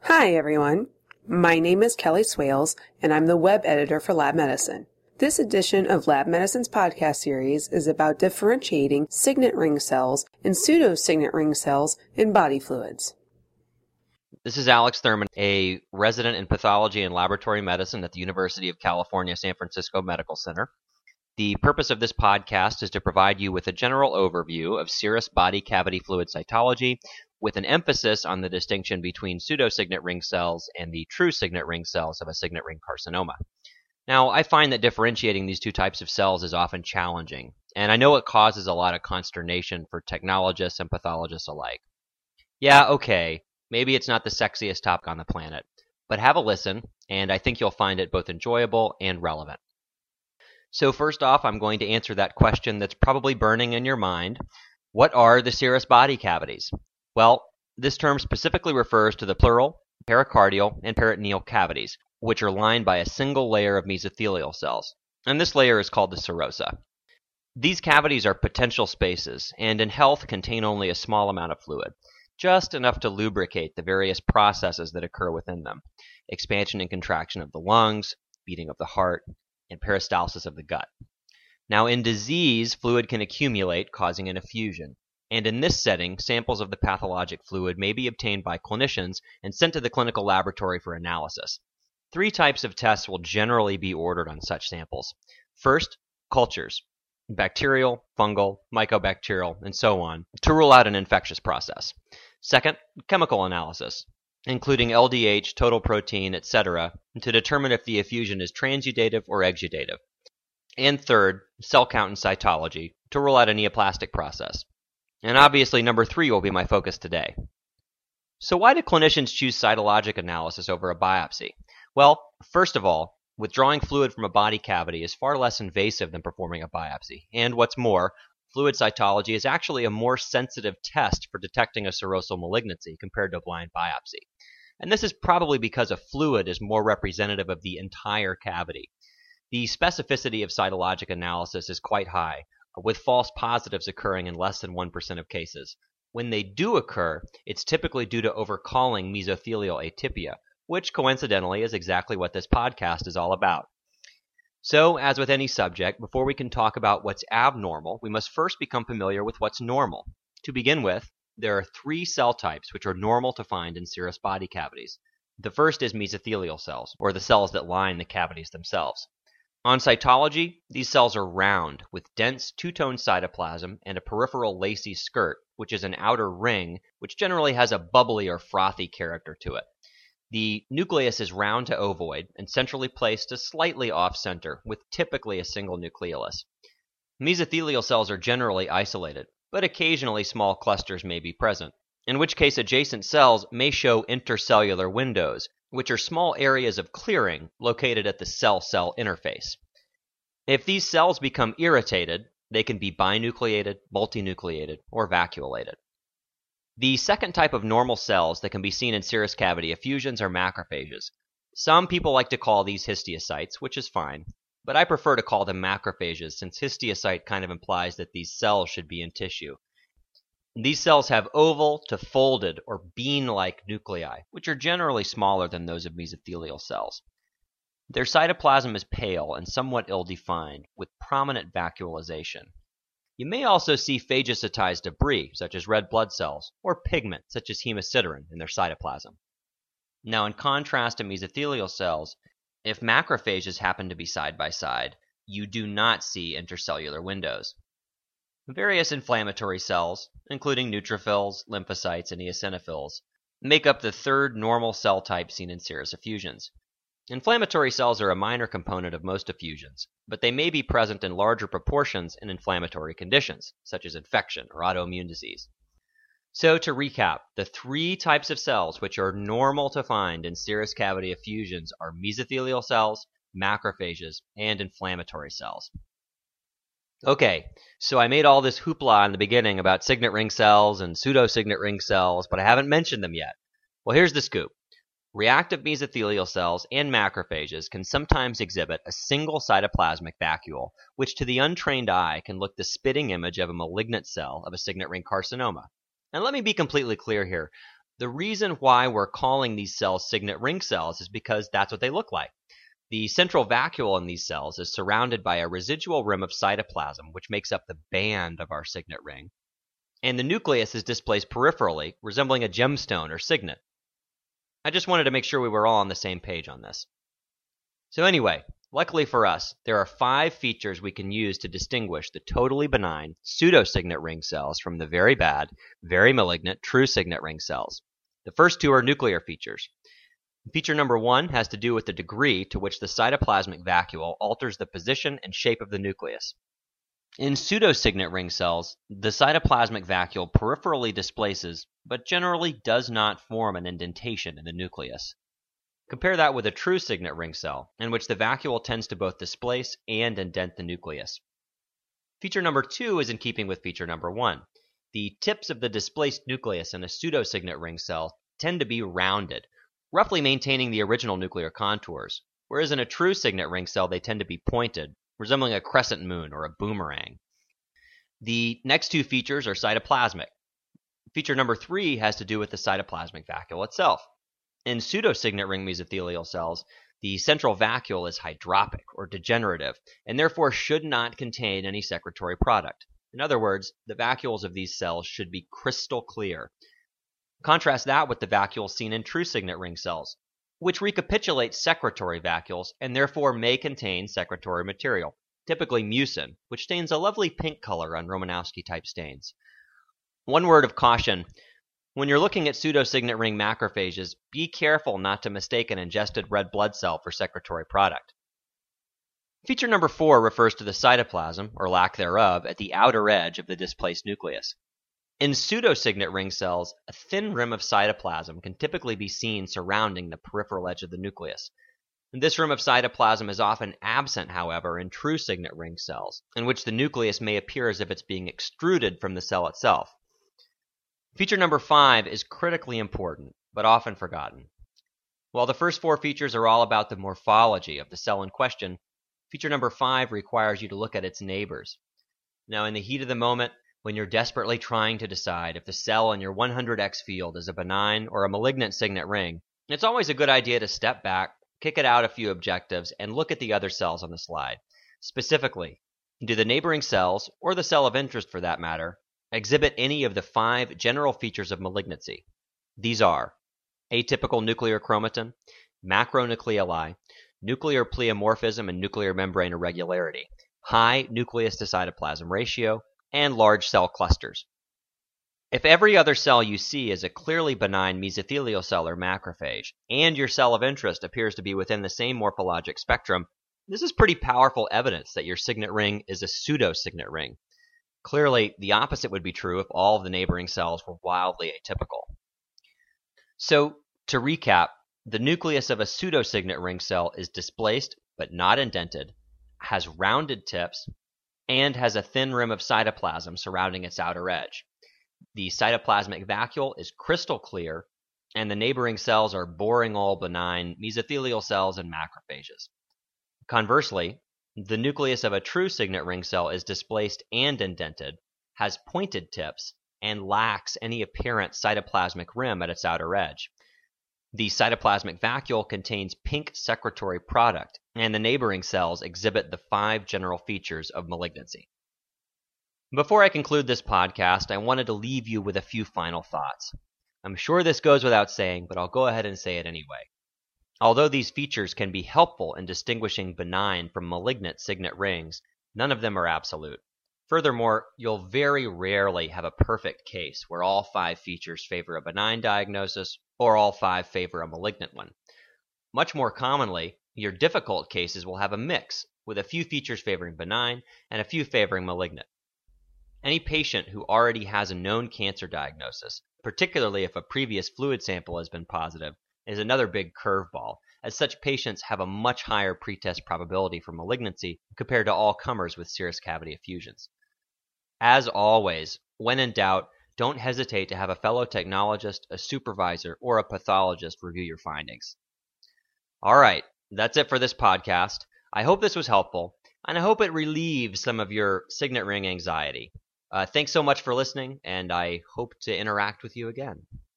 Hi, everyone. My name is Kelly Swales, and I'm the web editor for Lab Medicine. This edition of Lab Medicine's podcast series is about differentiating signet ring cells and pseudo-signet ring cells in body fluids. This is Alex Thurman, a resident in pathology and laboratory medicine at the University of California, San Francisco Medical Center. The purpose of this podcast is to provide you with a general overview of serous body cavity fluid cytology, with an emphasis on the distinction between pseudo-signet ring cells and the true signet ring cells of a signet ring carcinoma. Now, I find that differentiating these two types of cells is often challenging, and I know it causes a lot of consternation for technologists and pathologists alike. Yeah, okay, maybe it's not the sexiest topic on the planet, but have a listen, and I think you'll find it both enjoyable and relevant. So first off, I'm going to answer that question that's probably burning in your mind. What are the serous body cavities? Well, this term specifically refers to the pleural, pericardial, and peritoneal cavities, which are lined by a single layer of mesothelial cells, and this layer is called the serosa. These cavities are potential spaces, and in health contain only a small amount of fluid, just enough to lubricate the various processes that occur within them: expansion and contraction of the lungs, beating of the heart, and peristalsis of the gut. Now, in disease, fluid can accumulate, causing an effusion. And in this setting, samples of the pathologic fluid may be obtained by clinicians and sent to the clinical laboratory for analysis. 3 types of tests will generally be ordered on such samples. First, cultures: bacterial, fungal, mycobacterial, and so on, to rule out an infectious process. Second, chemical analysis, including LDH, total protein, etc., to determine if the effusion is transudative or exudative. And third, cell count and cytology, to rule out a neoplastic process. And obviously, number 3 will be my focus today. So why do clinicians choose cytologic analysis over a biopsy? Well, first of all, withdrawing fluid from a body cavity is far less invasive than performing a biopsy. And what's more, fluid cytology is actually a more sensitive test for detecting a serosal malignancy compared to a blind biopsy. And this is probably because a fluid is more representative of the entire cavity. The specificity of cytologic analysis is quite high, with false positives occurring in less than 1% of cases. When they do occur, it's typically due to overcalling mesothelial atypia, which coincidentally is exactly what this podcast is all about. So, as with any subject, before we can talk about what's abnormal, we must first become familiar with what's normal. To begin with, there are 3 cell types which are normal to find in serous body cavities. The first is mesothelial cells, or the cells that line the cavities themselves. On cytology, these cells are round, with dense two-tone cytoplasm and a peripheral lacy skirt, which is an outer ring, which generally has a bubbly or frothy character to it. The nucleus is round to ovoid and centrally placed to slightly off-center, with typically a single nucleolus. Mesothelial cells are generally isolated, but occasionally small clusters may be present, in which case adjacent cells may show intercellular windows, which are small areas of clearing located at the cell-cell interface. If these cells become irritated, they can be binucleated, multinucleated, or vacuolated. The second type of normal cells that can be seen in serous cavity effusions are macrophages. Some people like to call these histiocytes, which is fine, but I prefer to call them macrophages since histiocyte kind of implies that these cells should be in tissue. These cells have oval to folded or bean-like nuclei, which are generally smaller than those of mesothelial cells. Their cytoplasm is pale and somewhat ill-defined, with prominent vacuolization. You may also see phagocytized debris, such as red blood cells, or pigment, such as hemosiderin, in their cytoplasm. Now, in contrast to mesothelial cells, if macrophages happen to be side by side, you do not see intercellular windows. Various inflammatory cells, including neutrophils, lymphocytes, and eosinophils, make up the third normal cell type seen in serous effusions. Inflammatory cells are a minor component of most effusions, but they may be present in larger proportions in inflammatory conditions, such as infection or autoimmune disease. So to recap, the 3 types of cells which are normal to find in serous cavity effusions are mesothelial cells, macrophages, and inflammatory cells. Okay, so I made all this hoopla in the beginning about signet ring cells and pseudo-signet ring cells, but I haven't mentioned them yet. Well, here's the scoop. Reactive mesothelial cells and macrophages can sometimes exhibit a single cytoplasmic vacuole, which to the untrained eye can look the spitting image of a malignant cell of a signet ring carcinoma. And let me be completely clear here. The reason why we're calling these cells signet ring cells is because that's what they look like. The central vacuole in these cells is surrounded by a residual rim of cytoplasm, which makes up the band of our signet ring, and the nucleus is displaced peripherally, resembling a gemstone or signet. I just wanted to make sure we were all on the same page on this. So anyway, luckily for us, there are 5 features we can use to distinguish the totally benign pseudosignet ring cells from the very bad, very malignant true signet ring cells. The first 2 are nuclear features. Feature number 1 has to do with the degree to which the cytoplasmic vacuole alters the position and shape of the nucleus. In pseudosignet ring cells, the cytoplasmic vacuole peripherally displaces, but generally does not form an indentation in the nucleus. Compare that with a true signet ring cell, in which the vacuole tends to both displace and indent the nucleus. Feature number 2 is in keeping with feature number 1. The tips of the displaced nucleus in a pseudosignet ring cell tend to be rounded, roughly maintaining the original nuclear contours, whereas in a true signet ring cell they tend to be pointed, resembling a crescent moon or a boomerang. The next 2 features are cytoplasmic. Feature number 3 has to do with the cytoplasmic vacuole itself. In pseudosignet ring mesothelial cells, the central vacuole is hydropic or degenerative, and therefore should not contain any secretory product. In other words, the vacuoles of these cells should be crystal clear. Contrast that with the vacuoles seen in true signet ring cells, which recapitulate secretory vacuoles and therefore may contain secretory material, typically mucin, which stains a lovely pink color on Romanowski-type stains. One word of caution: when you're looking at pseudosignet ring macrophages, be careful not to mistake an ingested red blood cell for secretory product. Feature number 4 refers to the cytoplasm, or lack thereof, at the outer edge of the displaced nucleus. In pseudosignet ring cells, a thin rim of cytoplasm can typically be seen surrounding the peripheral edge of the nucleus. This rim of cytoplasm is often absent, however, in true signet ring cells, in which the nucleus may appear as if it's being extruded from the cell itself. Feature number 5 is critically important, but often forgotten. While the first 4 features are all about the morphology of the cell in question, feature number 5 requires you to look at its neighbors. Now, in the heat of the moment, when you're desperately trying to decide if the cell in your 100x field is a benign or a malignant signet ring, it's always a good idea to step back, kick it out a few objectives, and look at the other cells on the slide. Specifically, do the neighboring cells, or the cell of interest for that matter, exhibit any of the 5 general features of malignancy? These are atypical nuclear chromatin, macronucleoli, nuclear pleomorphism and nuclear membrane irregularity, high nucleus to cytoplasm ratio, and large cell clusters. If every other cell you see is a clearly benign mesothelial cell or macrophage, and your cell of interest appears to be within the same morphologic spectrum, this is pretty powerful evidence that your signet ring is a pseudosignet ring. Clearly, the opposite would be true if all of the neighboring cells were wildly atypical. So, to recap, the nucleus of a pseudosignet ring cell is displaced but not indented, has rounded tips, and has a thin rim of cytoplasm surrounding its outer edge. The cytoplasmic vacuole is crystal clear, and the neighboring cells are boring old benign mesothelial cells and macrophages. Conversely, the nucleus of a true signet ring cell is displaced and indented, has pointed tips, and lacks any apparent cytoplasmic rim at its outer edge. The cytoplasmic vacuole contains pink secretory product, and the neighboring cells exhibit the 5 general features of malignancy. Before I conclude this podcast, I wanted to leave you with a few final thoughts. I'm sure this goes without saying, but I'll go ahead and say it anyway. Although these features can be helpful in distinguishing benign from malignant signet rings, none of them are absolute. Furthermore, you'll very rarely have a perfect case where all 5 features favor a benign diagnosis or all 5 favor a malignant one. Much more commonly, your difficult cases will have a mix, with a few features favoring benign and a few favoring malignant. Any patient who already has a known cancer diagnosis, particularly if a previous fluid sample has been positive, is another big curveball, as such patients have a much higher pretest probability for malignancy compared to all comers with serous cavity effusions. As always, when in doubt, don't hesitate to have a fellow technologist, a supervisor, or a pathologist review your findings. All right, that's it for this podcast. I hope this was helpful, and I hope it relieves some of your signet ring anxiety. Thanks so much for listening, and I hope to interact with you again.